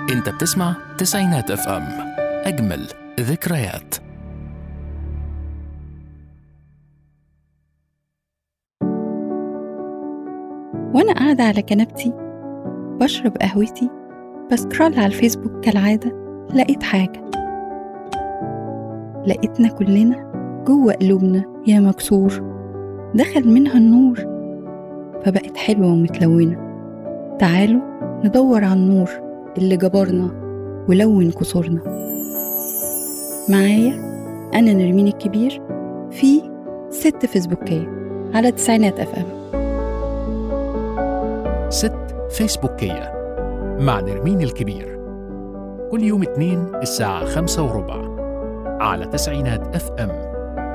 انت بتسمع تسعينات اف ام، اجمل ذكريات. وانا قاعدة على كنبتي بشرب قهوتي بسكرول على الفيسبوك كالعادة، لقيت حاجة، لقيتنا كلنا جوه قلوبنا يا مكسور دخل منها النور، فبقت حلوة ومتلونة. تعالوا ندور على النور اللي جبرنا ولون كسورنا. معايا أنا نرمين الكبير في ست فيسبوكية على تسعينات اف ام. ست فيسبوكية مع نرمين الكبير، كل يوم اثنين الساعة 5:15 على تسعينات اف ام.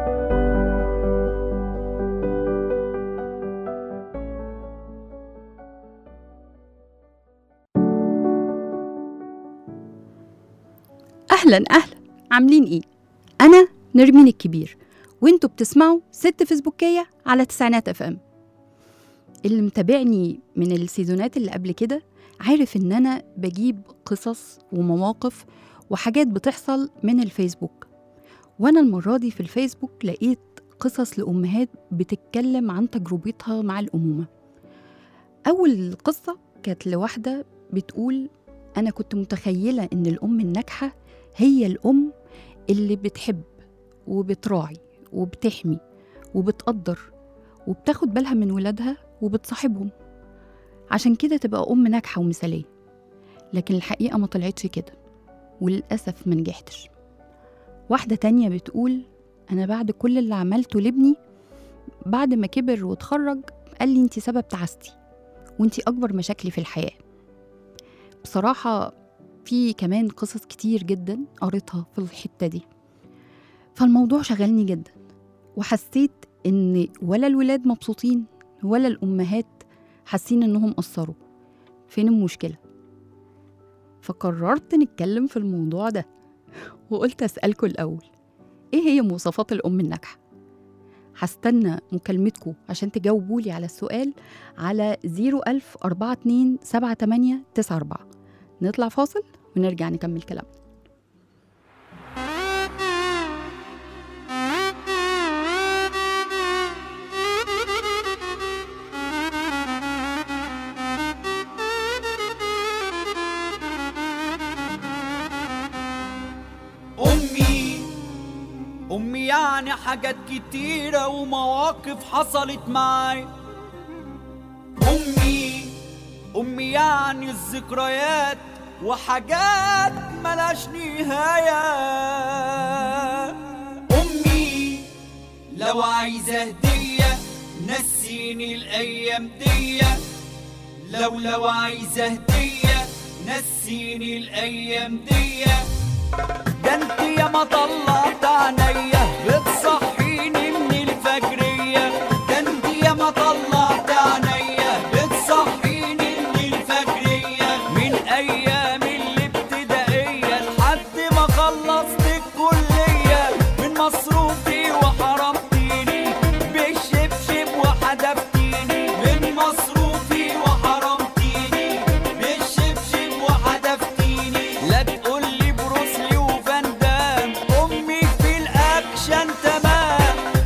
أهلا عاملين إيه؟ أنا نرمين الكبير وإنتوا بتسمعوا ست فيسبوكية على تسعينات اف ام. اللي متابعني من السيزونات اللي قبل كده عارف إن أنا بجيب قصص ومواقف وحاجات بتحصل من الفيسبوك، وأنا المرة دي في الفيسبوك لقيت قصص لأمهات بتتكلم عن تجربتها مع الأمومة. أول قصة كانت لواحدة بتقول: أنا كنت متخيلة إن الأم الناجحة هي الأم اللي بتحب وبتراعي وبتحمي وبتقدر وبتاخد بالها من ولادها وبتصاحبهم، عشان كده تبقى أم ناجحة ومثالية. لكن الحقيقة ما طلعتش كده، وللأسف ما نجحتش. واحدة تانية بتقول: أنا بعد كل اللي عملته لابني، بعد ما كبر وتخرج قال لي أنتي سبب تعاستي وأنتي أكبر مشاكلي في الحياة. بصراحة في كمان قصص كتير جدا قريتها في الحتة دي، فالموضوع شغلني جدا، وحسيت إن ولا الولاد مبسوطين ولا الأمهات حاسين إنهم قصروا. فين المشكلة؟ فقررت نتكلم في الموضوع ده، وقلت أسألكم الأول: إيه هي مواصفات الأم الناجحة؟ هستنى مكالمتكم عشان تجاوبولي على السؤال على 010427894. نطلع فاصل ونرجع نكمل كلامنا. أمي يعني حاجات كتيرة ومواقف حصلت معاي. أمي يعني الذكريات وحاجات ملاش نهاية. أمي لو عايزة هدية نسيني الأيام دي، لو عايزة هدية نسيني الأيام دي. ده انت يا ما طلعت عينيا بتصحيني من الفجرية، ده انت يا ما طلعت عينيا بتصحيني من الفجرية. من ايام الابتدائية لحد ما خلصت الكلية، من مصروفي وحرمتيني بالشبشب وحدفتيني، من مصروفي وحرمتيني بالشبشب وحدفتيني. لا تقولي بروسلي وفان دام، امي في الاكشن تمام.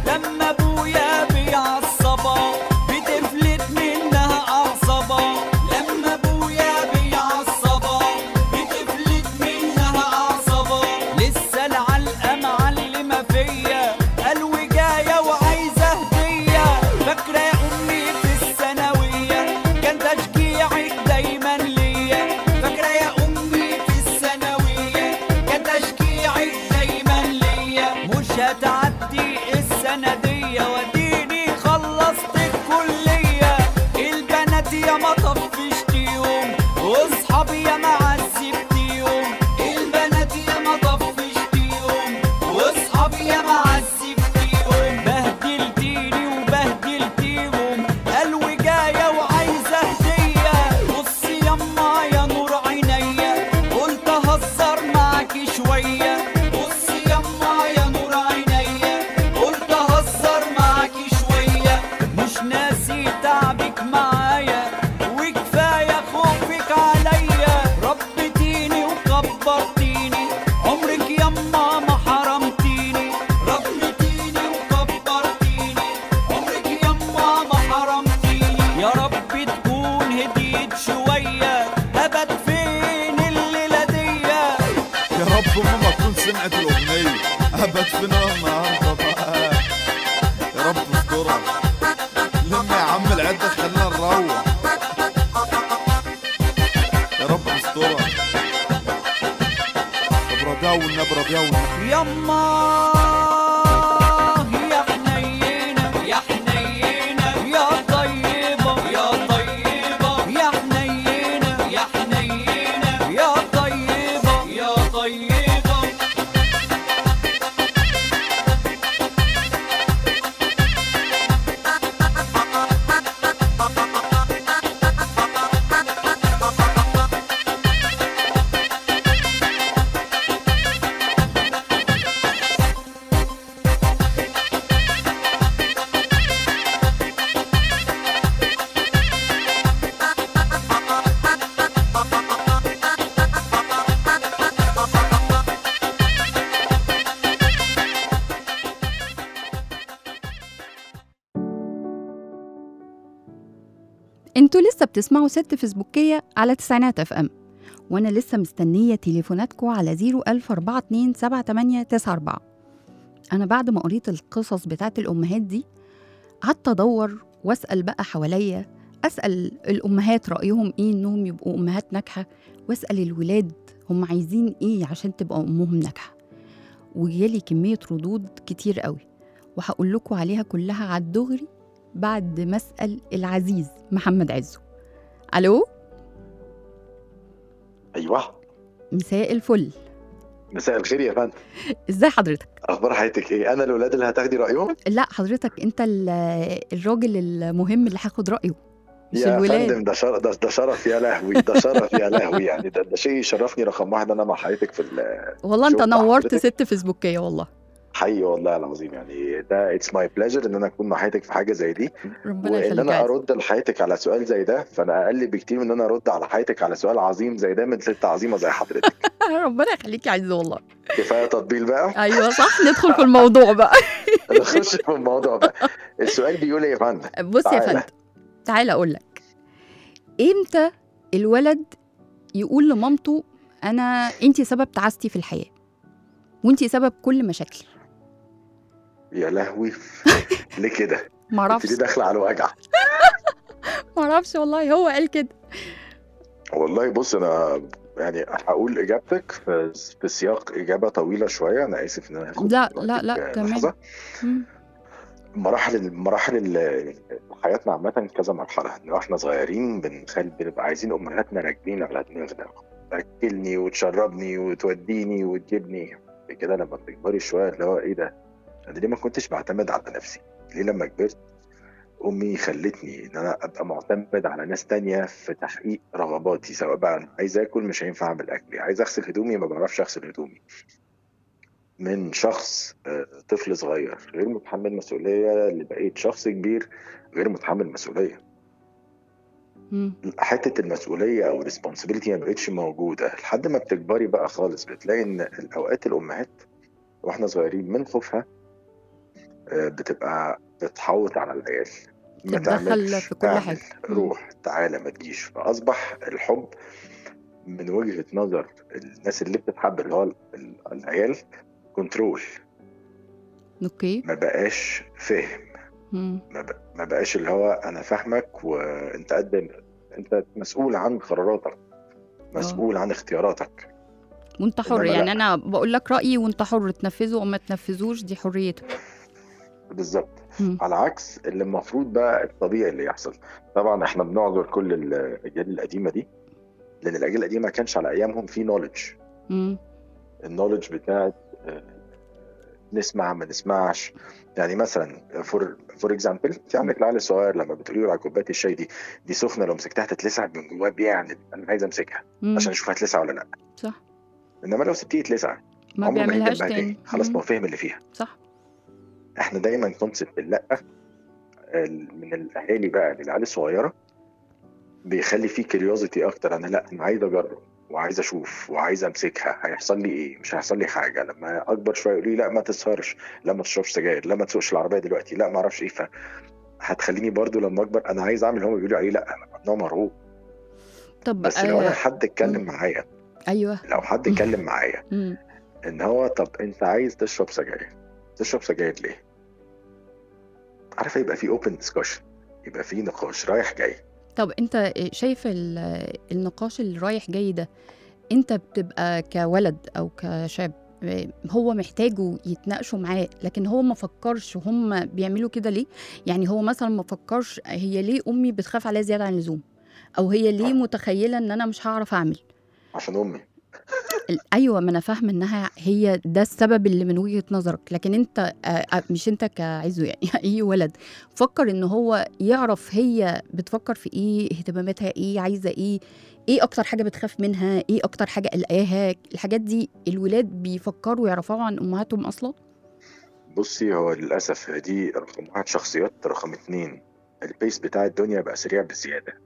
فينا النهارده بقى. يا رب استرها. لما يا عم العده خلينا نروح. يا رب استرها. نبرة والنبرة والنبرة. يما يا حنينة يا حنينة يا طيبة يا طيبة يا حنينة يا حنينة يا طيبة يا طيبة. انتوا لسه بتسمعوا ست فيسبوكية على تسعينات اف ام، وانا لسه مستنية تليفوناتكم على 010427894. انا بعد ما قريت القصص بتاعت الامهات دي قعدت ادور واسأل بقى حواليا، اسأل الامهات رأيهم ايه انهم يبقوا امهات ناجحة، واسأل الولاد هم عايزين ايه عشان تبقى امهم ناجحة. وجالي كمية ردود كتير قوي، وهقول لكم عليها كلها على الدغري بعد ما اسال العزيز محمد عزو. الو، ايوه، مساء الفل. مساء الخير يا فندم. ازاي حضرتك؟ اخبار حياتك ايه؟ انا الاولاد اللي هتاخدي رايهم؟ لا حضرتك انت الراجل المهم اللي هاخد رايه مش يا الولاد. فندم ده شرف يا لهوي، ده شرف يا لهوي، يعني ده شيء يشرفني رقم واحد انا مع حضرتك في والله انت الشغل مع نورت حضرتك. ست فيسبوكيه والله. حقيقي والله العظيم، يعني ده اتس ماي بليجر ان انا اكون مع حضرتك في حاجه زي دي، ربنا وان يخليك انا عايز. ارد لحضرتك على سؤال زي ده، فانا اقل بكتير من ان انا ارد على حضرتك على سؤال عظيم زي ده من ست عظيمه زي حضرتك. ربنا يخليك يا عز والله. كفايه تطبيل بقى. ايوه صح، ندخل في الموضوع بقى. نخش في الموضوع بقى. السؤال بيقول ايه يا فندم؟ بص يا تعالى. فندم، تعالى اقول لك. امتى الولد يقول لمامته انتي سبب تعاستي في الحياه وانتي سبب كل مشاكلي؟ يا لهوي. ليه كده؟ معرفش انت دي داخله على وجع. معرفش والله، هو قال كده. والله بص، انا يعني هقول اجابتك في سياق اجابه طويله شويه، انا اسف ان انا هاخد لا وقتك لا لا تمام. لحظه. مم. مراحل حياتنا عامه كذا مرحله. ان احنا صغيرين بنبقى عايزين امهاتنا راكبين على دماغنا، تاكلني وتشربني وتوديني وتجيبني كده. لما بتكبري شويه اللي هو ايه ده، انا ليه ما كنتش بعتمد على نفسي؟ ليه لما كبرت امي خلتني ان انا ابقى معتمد على ناس تانية في تحقيق رغباتي؟ سواء بقى أنا عايز اكل مش هينفع اعمل اكلي، عايز اغسل هدومي ما بعرفش اغسل هدومي. من شخص طفل صغير غير متحمل مسؤولية لبقيت شخص كبير غير متحمل مسؤولية. مم. حتة المسؤولية او الريسبونسبيلتي ما بقتش موجودة لحد ما بتكبري بقى خالص. بتلاقي ان الاوقات الامهات واحنا صغيرين من خوفها بتبقى بتحوط على العيال، ما تتدخل تعملش، في كل اعمل، حاجة. روح، تعالى، ما تجيش. فاصبح الحب من وجهة نظر الناس اللي بتتحب اللي هو العيال كنترول. اوكي. ما بقاش فهم، مم. ما بقاش اللي هو انا فاهمك وانت انت مسؤول عن قراراتك، مسؤول عن اختياراتك، وانت حر. إنما يعني لأ. انا بقول لك رايي وانت حر تنفذه او ما تنفذوش، دي حريتك. بالظبط. مم. على عكس اللي المفروض بقى الطبيعي اللي يحصل. طبعا احنا بنعذر كل الاجيال القديمه دي، لان الاجيال القديمه ما كانش على ايامهم في نوليدج. مم. النوليدج بتاعت نسمع ما نسمعش. يعني مثلا فور اكزامبل، في عندك العيال الصغير لما بتقولي له على كوبايه الشاي دي سخنه، لو مسكتها هتتلسع من جواه، بيعند انا عايز امسكها مم. عشان اشوف هتلسع ولا لا. صح. انما لو سبتيه يتلسع ما عمره ما هيجي بيعملهاش جنبها تاني. خلاص، ما مم. هو فهم اللي فيها. صح. احنا دايما كونسبت اللا من الاهالي بقى للعيال الصغيره بيخلي فيه كيوريوزيتي اكتر. انا عايز اجرب وعايز اشوف وعايز امسكها، هيحصل لي ايه؟ مش هيحصل لي حاجه. لما اكبر شويه يقول لي لا ما تسهرش، لا ما تشربش سجاير، لا ما تسوقش العربيه دلوقتي، لا ما اعرفش ايه. هتخليني برضو لما اكبر انا عايز اعمل اللي هم بيقولوا عليه. لا انا مرغوب. طب بس لو انا حد اتكلم معايا، ايوه لو حد اتكلم معايا مم. ان هو طب انت عايز تشرب سجاير، بتشرب سجاير ليه؟ عارفه، يبقى في اوبن ديسكشن، يبقى في نقاش رايح جاي. طب انت شايف النقاش اللي رايح جاي ده، انت بتبقى كولد او كشاب هو محتاجه يتناقشوا معاه، لكن هو ما فكرش هم بيعملوا كده ليه؟ يعني هو مثلا ما فكرش هي ليه امي بتخاف عليا زياده عن اللزوم، او هي ليه متخيله ان انا مش هعرف اعمل. عشان امي. ايوه، ما انا فاهمه انها هي ده السبب اللي من وجهه نظرك، لكن انت مش انت كعزو يعني اي ولد فكر ان هو يعرف هي بتفكر في ايه، اهتماماتها ايه، عايزه ايه، ايه اكتر حاجه بتخاف منها، ايه اكتر حاجه قلقاها. الحاجات دي الولاد بيفكروا يعرفوها عن امهاتهم اصلا. بصي، هو للاسف دي رقم واحد شخصيات، رقم اتنين البيس بتاع الدنيا بقى سريع بزياده،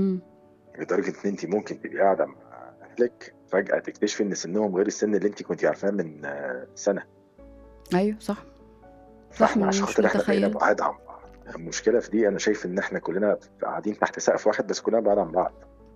لدرجه ان انت ممكن تبقي قاعده مع اهلك فجاه تكتشفي ان سنهم غير السن اللي انت كنت عارفاه من سنه. ايوه صح. فاحنا عشان مش خاطر احنا بقينا متخيل. بعاد عن بعض. المشكله في دي، انا شايف ان احنا كلنا قاعدين تحت سقف واحد بس كلنا بعاد عن بعض.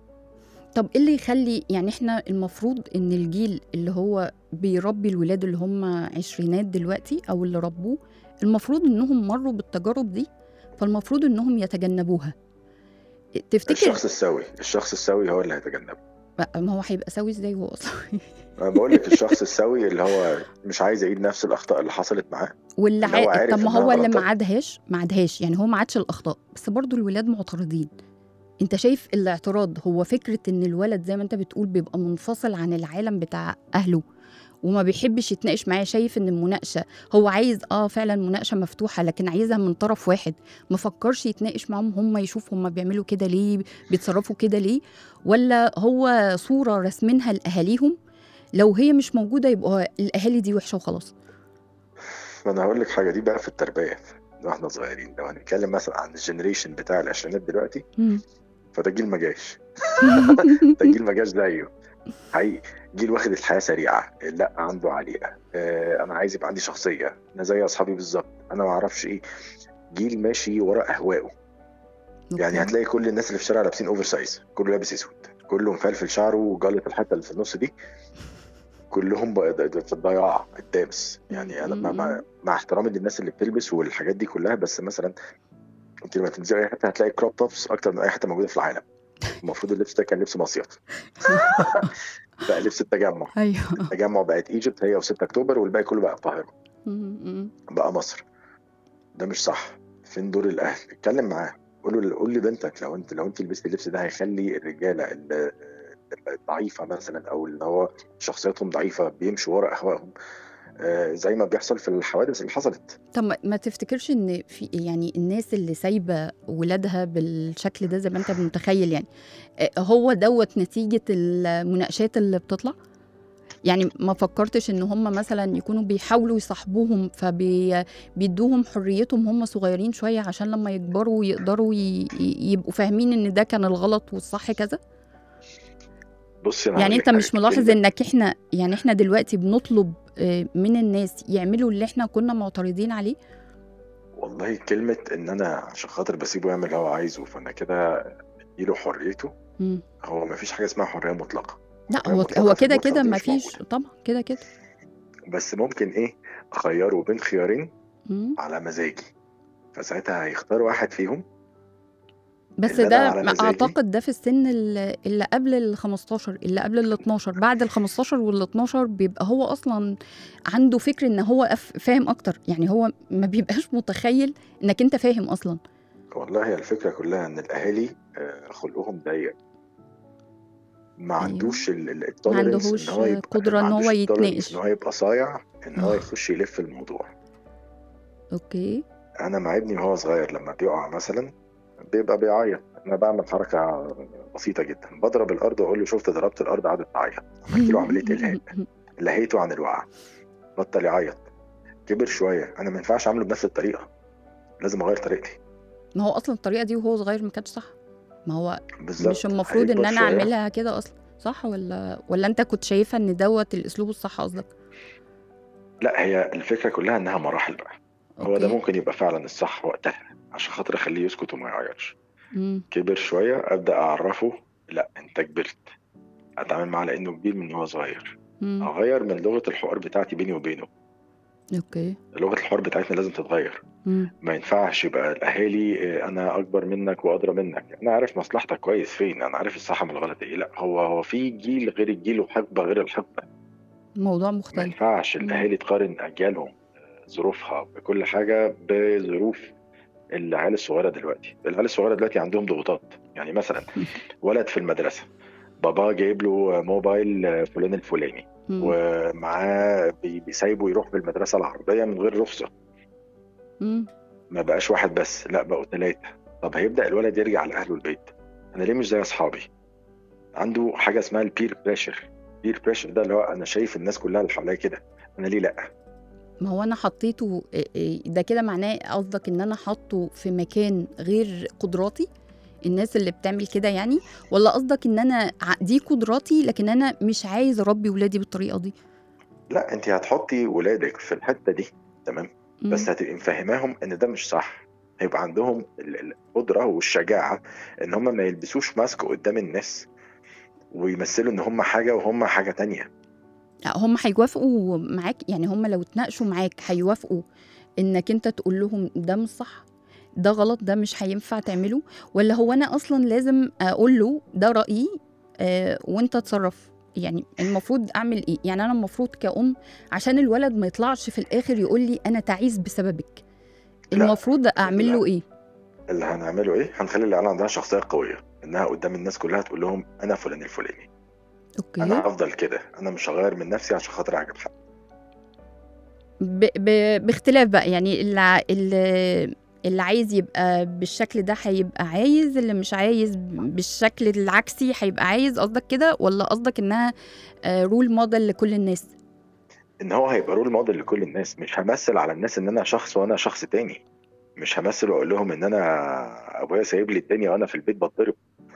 طب ايه اللي يخلي، يعني احنا المفروض ان الجيل اللي هو بيربي الولاد اللي هم عشرينات دلوقتي او اللي ربوه، المفروض انهم مروا بالتجارب دي، فالمفروض انهم يتجنبوها. تفتكر؟ الشخص السوي هو اللي هيتجنبه. ما هو هيبقى سوي ازاي هو اصلا؟ انا بقول لك الشخص السوي اللي هو مش عايز يعيد نفس الاخطاء اللي حصلت معاه، واللي اللي هو عارف طب ما انها هو اللي غلطات. ما عادهاش، يعني هو ما عادش الاخطاء، بس برضو الولاد معترضين. انت شايف الاعتراض هو فكرة ان الولد زي ما انت بتقول بيبقى منفصل عن العالم بتاع اهله وما بيحبش يتناقش معاه، شايف ان المناقشة هو عايز فعلا مناقشة مفتوحة، لكن عايزها من طرف واحد، ما فكرش يتناقش معاهم هم، يشوف هم بيعملوا كده ليه، بيتصرفوا كده ليه، ولا هو صورة رسمينها لأهاليهم لو هي مش موجودة يبقى الأهالي دي وحشة وخلاص. ما انا هقول لك حاجه، دي بقى في التربيه واحنا صغيرين. لو هنتكلم مثلا عن الجنريشن بتاع العشرينات دلوقتي، فده جيل ما جاش. ده جيل ما جاش زيه حقيقي. جيل واخد الحياه سريعه، لا عنده عليقه، انا عايز يبقى عندي شخصيه، انا زي اصحابي بالظبط، انا ما اعرفش ايه. جيل ماشي ورا اهوائه. يعني هتلاقي كل الناس اللي في الشارع لابسين اوفر سايز، كله لابس اسود، كله مفلفل شعره وجلط الحته اللي في النص دي، كلهم في الضياع الدامس. يعني انا مع احترامي للناس اللي بتلبس والحاجات دي كلها، بس مثلا انت لما تنزلي اي حته هتلاقي كروب توبس اكتر من اي حته موجوده في العالم. المفروض اللبس ده كان لبس مصيف. بقى لبس التجمع. ايوه. التجمع بقت ايجيبت هي و6 اكتوبر، والباقي كله بقى القاهره، بقى مصر. ده مش صح. فين دور الاهل؟ اتكلم معاه، قول لي بنتك لو انت لبست اللبس ده هيخلي الرجاله ضعيفه مثلا، او اللي هو شخصياتهم ضعيفه بيمشوا ورا اهوائهم، زي ما بيحصل في الحوادث اللي حصلت. طب ما تفتكرش ان في يعني الناس اللي سايبه ولادها بالشكل ده زي ما انت متخيل، يعني هو دوت نتيجه المناقشات اللي بتطلع؟ يعني ما فكرتش ان هم مثلا يكونوا بيحاولوا يصاحبوهم فبيدوهم حريتهم هم صغيرين شويه عشان لما يكبروا يقدروا يبقوا فاهمين ان ده كان الغلط والصح كذا؟ بصي، يعني انت مش ملاحظ انك احنا دلوقتي بنطلب من الناس يعملوا اللي احنا كنا معترضين عليه؟ والله كلمة ان انا عشان خاطر بسيبه يعمل اللي هو عايزه فانا كده اديله حريته، هو مفيش حاجة اسمها حرية مطلقة. لا، هو كده مفيش طبعا كده بس ممكن اخيره بين خيارين على مزاجي، فساعتها هيختار واحد فيهم. بس ده اعتقد ده في السن اللي قبل ال15، اللي قبل ال12. بعد ال15 وال12 بيبقى هو اصلا عنده فكر ان هو فاهم اكتر، يعني هو ما بيبقاش متخيل انك انت فاهم اصلا. والله هي الفكرة كلها ان الاهالي خلقهم ضيق، ما عندوش التوليرنس ان هو يبقى قدرة ان هو يتناقش، ان هو يبقى صايع، ان هو يخش يلف الموضوع. اوكي. انا مع ابني وهو صغير لما بيقع مثلا بيبقى بيعيط، انا بعمل حركه بسيطه جدا، بضرب الارض واقول له شفت ضربت الارض قعدت تعيط، عملت له عمليه الهاء، لهيته عن الوقعه، بطل يعيط. كبر شويه، انا ما ينفعش اعمله بنفس الطريقه، لازم اغير طريقتي. ما هو اصلا الطريقه دي وهو صغير ما كانتش صح. ما هو بالزبط. مش المفروض ان انا اعملها كده اصلا، صح ولا انت كنت شايفها ان دوت الاسلوب الصح قصدك؟ لا، هي الفكره كلها انها مراحل بقى. هو ده ممكن يبقى فعلا الصح وقتها عشان خاطر اخليه يسكت وما يعيطش. كبر شويه ابدا اعرفه لا انت كبرت، اتعامل معاه لانه كبير من هو صغير، اغير من لغه الحوار بتاعتي بيني وبينه. اوكي. لغه الحوار بتاعتنا لازم تتغير. مم. ما ينفعش يبقى الاهالي انا اكبر منك وادرى منك، انا عارف مصلحتك كويس فين، انا عارف الصح من الغلط ايه. لا، هو في جيل غير الجيل وحقبه غير الحقبه. موضوع ما مختلف. ينفعش الاهالي تقارن اجيالهم ظروفها بكل حاجه بظروف العيال الصغيره دلوقتي. العيال الصغيره دلوقتي عندهم ضغوطات. يعني مثلا ولد في المدرسه، بابا جايب له موبايل فلان الفلاني، مم. ومعاه بيسايبه يروح بالمدرسه العربيه من غير رخصه. مم. ما بقاش واحد بس، لا بقوا 3. طب هيبدا الولد يرجع لاهله البيت، انا ليه مش زي اصحابي؟ عنده حاجه اسمها البير بريشر. البير بريشر ده اللي هو انا شايف الناس كلها اللي حواليا كده، انا ليه لا؟ ما هو انا حطيته ده كده معناه قصدك ان انا حاطه في مكان غير قدراتي، الناس اللي بتعمل كده يعني، ولا قصدك ان انا دي قدراتي لكن انا مش عايز اربي ولادي بالطريقه دي؟ لا، انت هتحطي ولادك في الحته دي، تمام، بس مم. هتبقي مفهماهم ان ده مش صح. هيبقى عندهم القدره والشجاعه ان هم ما يلبسوش ماسك قدام الناس ويمثلوا ان هم حاجه وهم حاجه تانية. هم هيوافقوا معاك يعني؟ هم لو اتناقشوا معاك هيوافقوا انك انت تقول لهم ده مش صح، ده غلط، ده مش هينفع تعمله؟ ولا هو انا اصلا لازم اقول له ده رأيي وانت تصرف؟ يعني المفروض اعمل ايه؟ يعني انا المفروض كأم عشان الولد ما يطلعش في الاخر يقول لي انا تعيس بسببك، لا، المفروض اعمل له ايه؟ اللي هنعمله ايه؟ هنخلي العيال عندها شخصيه قويه، انها قدام الناس كلها تقول لهم انا فلان الفلاني، اوكي. انا هفضل كده، انا مش هغير من نفسي عشان خاطر اعجب حد. باختلاف بقى يعني اللي عايز يبقى بالشكل ده هيبقى عايز، اللي مش عايز بالشكل العكسي هيبقى عايز، قصدك كده؟ ولا قصدك انها رول موديل لكل الناس؟ ان هو هيبقى رول موديل لكل الناس. مش همثل على الناس ان انا شخص وانا شخص تاني. مش همثل واقول لهم ان انا ابويا سايب لي الدنيا وانا في البيت بتضرب.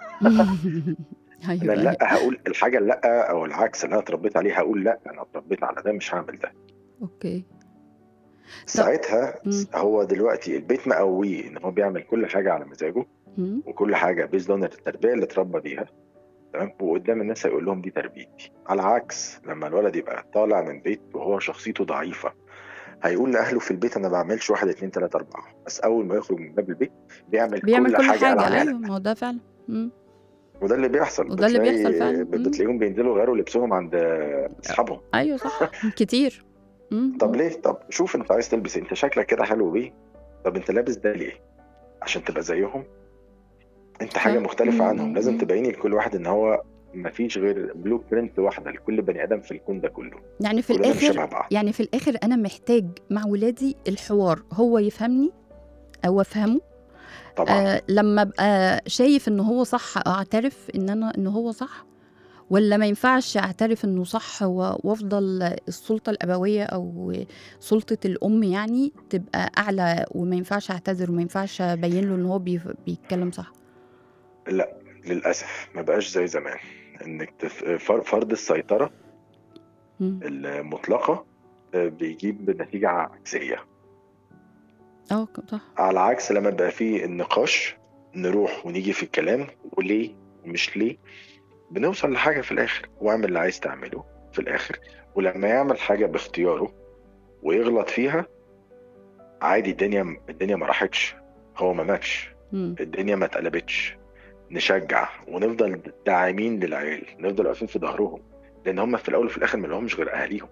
انا ايوه لا، هقول الحاجه لا، او العكس اللي انا اتربيت عليه هقول لا، انا اتربيت على ده مش هعمل ده. اوكي. ساعتها هو دلوقتي البيت مقويه ان هو بيعمل كل حاجه على مزاجه، وكل حاجه بيزد اون التربيه اللي اتربى بيها، تمام، وقدام الناس هيقول لهم دي تربيتي. على عكس لما الولد يبقى طالع من بيت وهو شخصيته ضعيفه، هيقول لاهله في البيت انا بعملش 1 2 3 4، بس اول ما يخرج من باب البيت بيعمل كل كل حاجه قال حاجه. عليها ايوه، لا. ما هو ده فعلا. وده اللي بيحصل. وده اللي بيحصل فعلا. بتلاقيهم بينزلوا غيروا لبسهم عند اصحابهم. ايوه صح. كتير. طب ليه؟ طب شوف انت عايز تلبس، انت شكلك كده حلو بيه، طب انت لابس ده ليه؟ عشان تبقى زيهم؟ انت حاجه مختلفه عنهم. لازم تبيني لكل واحد ان هو مفيش غير بلو برنت واحده لكل بني ادم في الكون ده كله. يعني في الاخر انا محتاج مع ولادي الحوار، هو يفهمني او افهمه طبعا. لما ابقى شايف ان هو صح اعترف ان هو صح، ولا ما ينفعش اعترف انه صح وافضل السلطه الابويه او سلطه الام يعني تبقى اعلى، وما ينفعش اعتذر وما ينفعش ابين له ان هو بيتكلم صح؟ لا، للاسف ما بقاش زي زمان انك فرض السيطره المطلقه بيجيب نتيجه عكسيه. صح. على عكس لما بقى فيه النقاش، نروح ونيجي في الكلام وليه ومش ليه، بنوصل لحاجه في الاخر. واعمل اللي عايز تعمله في الاخر. ولما يعمل حاجه باختياره ويغلط فيها عادي، الدنيا ما راحتش، هو ما ماتش، الدنيا ما اتقلبتش. نشجع ونفضل داعمين للعيال، نفضل واقفين في ظهرهم، لان هم في الاول وفي الاخر ما لهمش غير اهاليهم.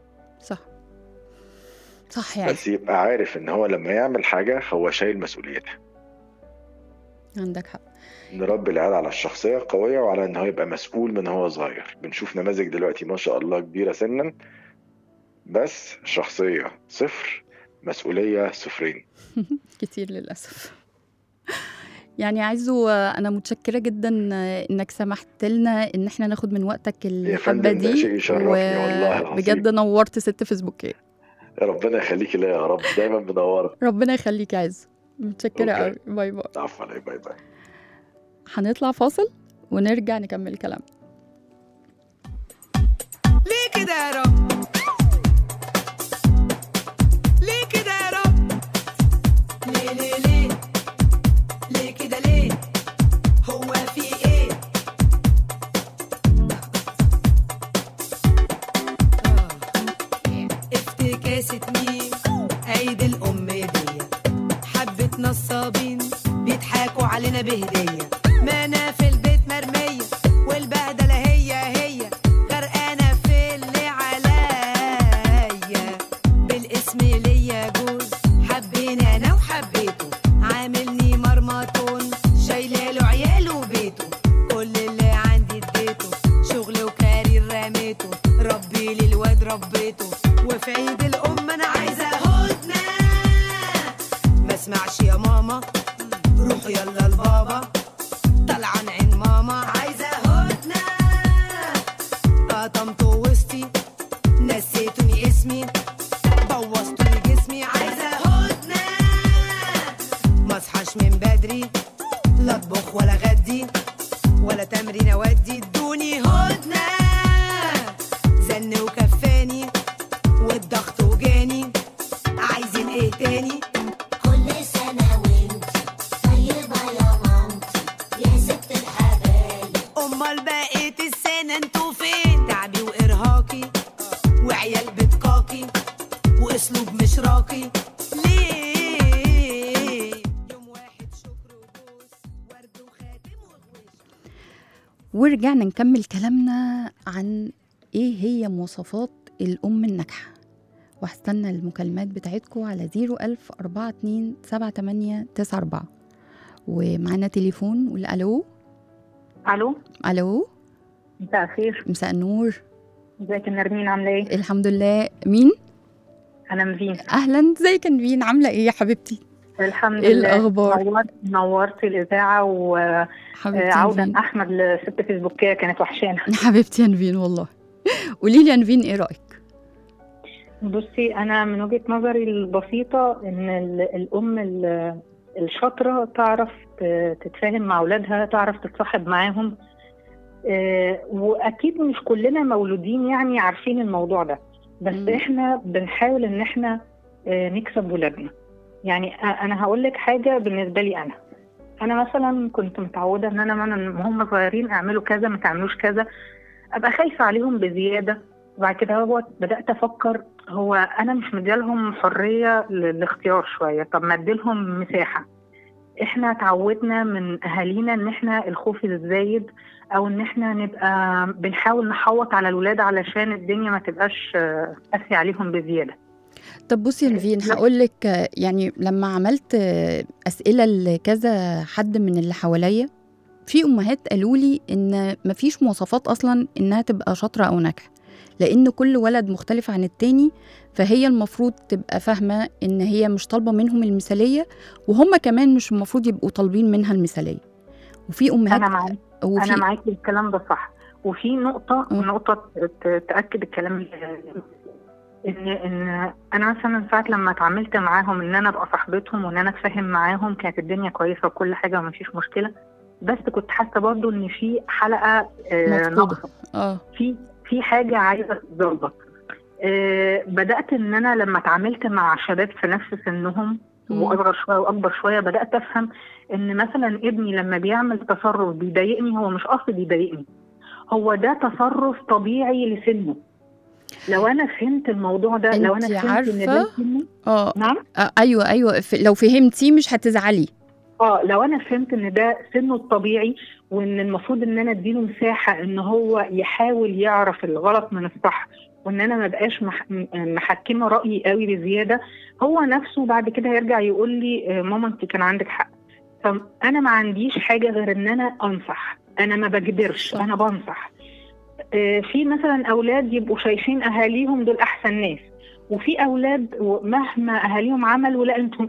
صح يعني. بس يبقى عارف ان هو لما يعمل حاجه هو شايل مسؤوليتها. عندك حق. نربي العيال على الشخصيه قويه وعلى ان هو يبقى مسؤول من هو صغير. بنشوف نماذج دلوقتي ما شاء الله كبيره سنا، بس شخصيه 0، مسؤوليه 0. كتير للاسف. يعني عايزه انا متشكره جدا انك سمحت لنا ان احنا ناخد من وقتك الحبه دي. ده شيء يشرفني والله العظيم. بجد نورت ست فيسبوكيه. ربنا يخليكي ليا يا رب، دايما منوره. ربنا يخليك يا عز، متشكره قوي. باي باي. عفوا. باي باي. هنطلع فاصل ونرجع نكمل كلام. ليه كده يا رب؟ ليه كده يا رب؟ ليه ليه ليه؟ ليه كده ليه؟ هو في ايه؟ افتكاسة مين؟ ولا تمرين ودي ادوني هدنة زن وكفاني والضغط وجاني عايزين ايه تاني كل سنة وانتي طيبة يا مامتي يا ست الحبايب. امال بقيت السنة انتوا فين تعبي وارهاقي وعيال بتقاقي واسلوب مش راقي ليه يوم واحد شكر وبوس ورد وخاتم وغويش. ورجعنا نكمل كلامنا عن ايه هي مواصفات الأم الناجحة، وهستنى المكالمات بتاعتكم على 010427894. ومعانا تليفون. قول ألو. الو، ألو، مساء الخير. مساء النور. ازيك يا نرمين، عامله ايه؟ الحمد لله. مين؟ انا نرمين. أهلا، ازيك يا نبين؟ عاملة ايه يا حبيبتي؟ الحمد إيه لله. الأخبار؟ نورتي الاذاعه، حبيبتي يا وعودا نبين. احمد لست فيسبوكيه كانت وحشانه. حبيبتي يا نبين والله. قولي لي يا نبين، ايه رأيك؟ بصي، انا من وجهه نظري البسيطه ان الام الشاطره تعرف تتفاهم مع اولادها، تعرف تتصاحب معاهم. واكيد مش كلنا مولودين يعني عارفين الموضوع ده، بس احنا بنحاول ان احنا نكسب ولادنا. يعني انا هقول لك حاجه بالنسبه لي. انا مثلا كنت متعوده ان انا هم صغيرين اعملوا كذا ما تعملوش كذا، ابقى خايفه عليهم بزياده. وبعد كده بدات افكر، هو انا مش مديلهم حريه للاختيار شويه، طب ما اديلهم مساحه. احنا تعودنا من اهالينا ان احنا الخوف الزايد، او ان احنا نبقى بنحاول نحوط على الولاد علشان الدنيا ما تبقاش قاسية عليهم بزياده. طب بصي يا نيفين، هقول لك يعني لما عملت أسئلة لكذا حد من اللي حواليا، في أمهات قالوا لي إن مفيش مواصفات أصلا إنها تبقى شاطرة أو ناجحة، لأن كل ولد مختلف عن التاني، فهي المفروض تبقى فاهمة إن هي مش طالبة منهم المثالية، وهم كمان مش المفروض يبقوا طالبين منها المثالية. وفي أمهات أنا معاكي الكلام ده صح. وفي نقطة تأكد الكلام إن أنا مثلا ساعة لما اتعاملت معاهم إن أنا أبقى صاحبتهم وإن أنا أتفاهم معاهم، كانت الدنيا كويسة وكل حاجة ومفيش مشكلة، بس كنت حاسة برضو إن في حلقة ناقصة، في حاجة عايزة تتظبط. بدأت إن أنا لما اتعاملت مع شباب في نفس سنهم وأصغر شوية وأكبر شوية، بدأت أفهم إن مثلا ابني لما بيعمل تصرف بيضايقني، هو مش قصد يضايقني، هو ده تصرف طبيعي لسنه. لو أنا فهمت الموضوع ده، لو أنا فهمت إن ده سنه. نعم. أيوة لو فهمتي مش هتزعلي. لو أنا فهمت إن ده سنه الطبيعي، وإن المفروض إن أنا أديله مساحة إن هو يحاول يعرف الغلط من الصح، وإن أنا ما بقاش محكمة رأيي قوي بزيادة، هو نفسه بعد كده يرجع يقول لي ماما أنت كان عندك حق. فأنا ما عنديش حاجة غير إن أنا أنصح، أنا ما بجبرش، أنا بنصح. في مثلا أولاد يبقوا شايفين أهاليهم دول أحسن ناس، وفي أولاد مهما أهاليهم عملوا لا أنتم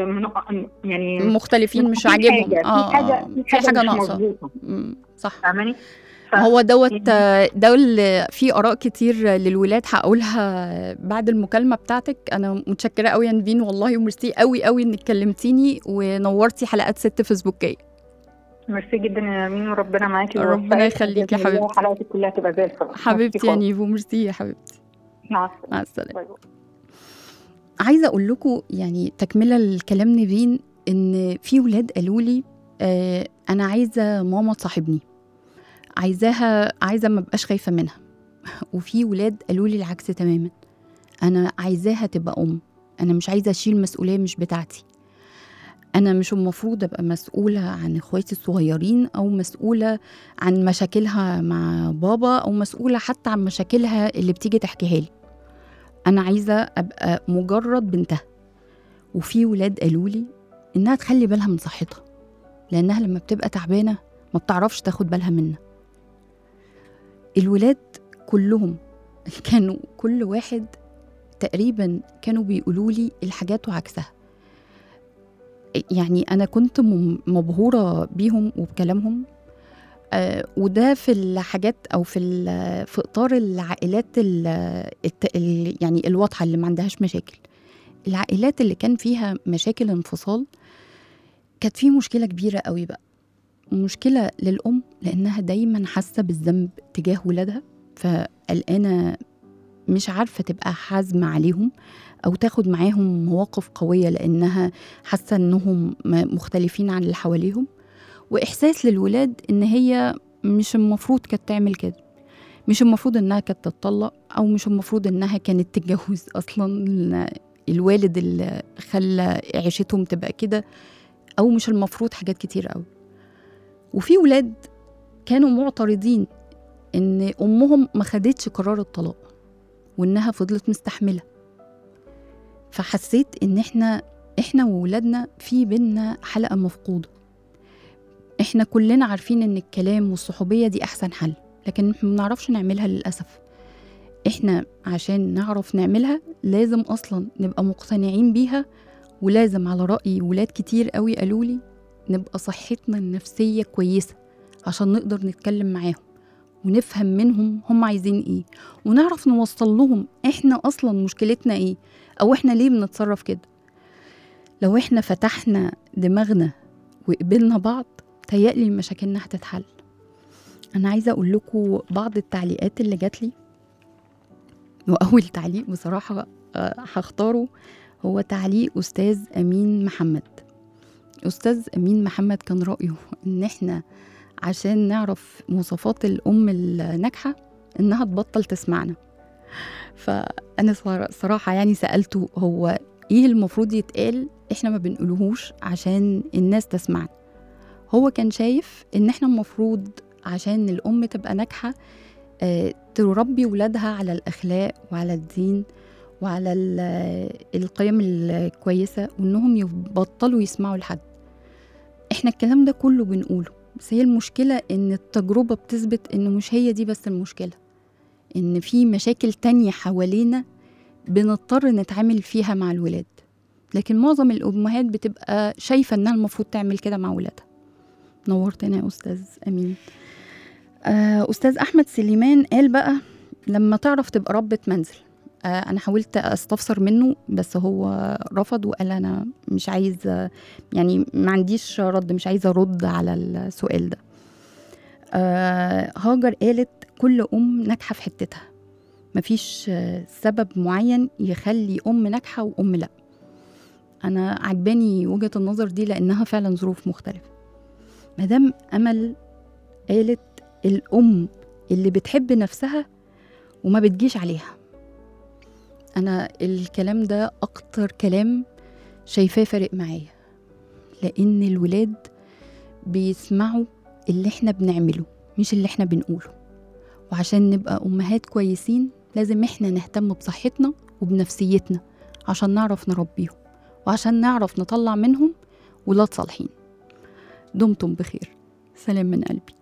يعني مختلفين، مش عاجبهم، في حاجة ناقصة. صح. فاهماني؟ هو دول في آراء كتير للولاد هقولها بعد المكالمة بتاعتك. أنا متشكرة قوي يا نبين والله، وميرسي قوي قوي إنك كلمتيني ونورتي حلقات ست فيسبوكية. ميرسي جدا يا نمين، وربنا معاكي. ربنا يخليكي يا حبيبتي. حلقاتك كلها تبقى زي الفل حبيبتي يا نيفو. ميرسي يا حبيبتي. مع السلامة. عايزة أقول لكم يعني تكملة الكلام نبين، إن في ولاد قالوا لي أنا عايزة ماما تصاحبني، عايزة ما بقاش خايفة منها. وفي ولاد قالوا لي العكس تماما، أنا عايزاها تبقى أنا مش عايزة أشيل مسؤولية مش بتاعتي، أنا مش المفروض أبقى مسؤولة عن إخواتي الصغيرين، أو مسؤولة عن مشاكلها مع بابا، أو مسؤولة حتى عن مشاكلها اللي بتيجي تحكيها لي. أنا عايزة أبقى مجرد بنتها. وفي ولاد قالوا لي إنها تخلي بالها من صحتها، لأنها لما بتبقى تعبانة ما بتعرفش تاخد بالها منها. الولاد كلهم كانوا كل واحد تقريبا كانوا بيقولوا لي الحاجات وعكسها. يعني أنا كنت مبهورة بيهم وبكلامهم. وده في الحاجات أو في إطار العائلات يعني الواضحة اللي ما عندهاش مشاكل. العائلات اللي كان فيها مشاكل انفصال كانت فيه مشكلة كبيرة قوي بقى، مشكلة للأم لأنها دايما حاسة بالذنب تجاه ولادها، فقلقانة مش عارفة تبقى حازمة عليهم أو تاخد معاهم مواقف قوية لأنها حاسة أنهم مختلفين عن اللي حواليهم، وإحساس للولاد إن هي مش المفروض كانت تعمل كده، مش المفروض إنها كانت تتطلق، أو مش المفروض إنها كانت تتجوز أصلا، الوالد اللي خلى عيشتهم تبقى كده، أو مش المفروض حاجات كتير قوي. وفي ولاد كانوا معترضين إن أمهم ما خدتش قرار الطلاق وإنها فضلت مستحملة، فحسيت إن إحنا وولادنا في بينا حلقة مفقودة. إحنا كلنا عارفين إن الكلام والصحوبية دي أحسن حل، لكن ما بنعرفش نعملها للأسف. إحنا عشان نعرف نعملها لازم أصلا نبقى مقتنعين بيها، ولازم على رأي ولاد كتير قوي قالولي نبقى صحتنا النفسية كويسة عشان نقدر نتكلم معاهم ونفهم منهم هم عايزين إيه، ونعرف نوصل لهم إحنا أصلا مشكلتنا إيه، أو إحنا ليه بنتصرف كده. لو إحنا فتحنا دماغنا وقبلنا بعض تهيألي مشاكلنا هتتحل. أنا عايزة أقول لكم بعض التعليقات اللي جات لي، وأول تعليق بصراحة هختاره هو تعليق أستاذ أمين محمد. أستاذ أمين محمد كان رأيه إن إحنا عشان نعرف مواصفات الأم الناجحة إنها تبطل تسمعنا. فأنا صراحة يعني سألته هو إيه المفروض يتقال إحنا ما بنقولهوش عشان الناس تسمعنا. هو كان شايف إن إحنا المفروض عشان الأم تبقى ناجحة تربي ولادها على الأخلاق وعلى الدين وعلى القيم الكويسة، وإنهم يبطلوا يسمعوا لحد. إحنا الكلام ده كله بنقوله، بس هي المشكلة إن التجربة بتثبت إن مش هي دي بس المشكلة، إن في مشاكل تانية حوالينا بنضطر نتعامل فيها مع الولاد، لكن معظم الأمهات بتبقى شايفة إنها المفروض تعمل كده مع ولادها. نورتنا يا أستاذ أمين. أستاذ أحمد سليمان قال بقى لما تعرف تبقى ربة منزل. أنا حاولت أستفسر منه بس هو رفض وقال أنا مش عايز، يعني ما عنديش رد، مش عايزة أرد على السؤال ده. هاجر قالت كل أم ناجحة في حتتها، مفيش سبب معين يخلي أم ناجحة وأم لأ. أنا عجباني وجهة النظر دي لأنها فعلا ظروف مختلفة. مدام أمل قالت الأم اللي بتحب نفسها وما بتجيش عليها. أنا الكلام ده أكتر كلام شايفاه فارق معايا، لأن الولاد بيسمعوا اللي احنا بنعمله مش اللي احنا بنقوله. وعشان نبقى أمهات كويسين لازم احنا نهتم بصحتنا وبنفسيتنا عشان نعرف نربيهم، وعشان نعرف نطلع منهم ولاد صالحين. دمتم بخير. سلام من قلبي.